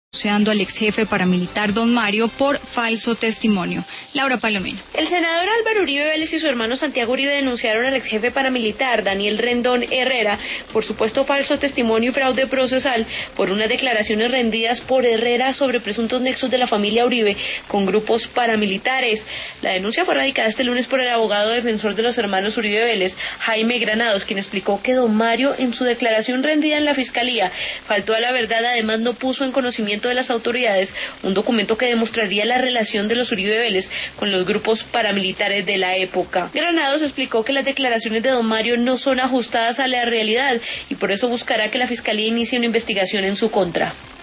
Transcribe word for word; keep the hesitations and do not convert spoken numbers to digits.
denunciando al ex jefe paramilitar Don Mario por falso testimonio. Laura Palomino. El senador Álvaro Uribe Vélez y su hermano Santiago Uribe denunciaron al ex jefe paramilitar Daniel Rendón Herrera por supuesto falso testimonio y fraude procesal por unas declaraciones rendidas por Herrera sobre presuntos nexos de la familia Uribe con grupos paramilitares. La denuncia fue radicada este lunes por el abogado defensor de los hermanos Uribe Vélez, Jaime Granados, quien explicó que Don Mario en su declaración rendida en la fiscalía faltó a la verdad, además no puso en conocimiento de las autoridades un documento que demostraría la relación de los Uribe Vélez con los grupos paramilitares de la época. Granados explicó que las declaraciones de Don Mario no son ajustadas a la realidad y por eso buscará que la Fiscalía inicie una investigación en su contra.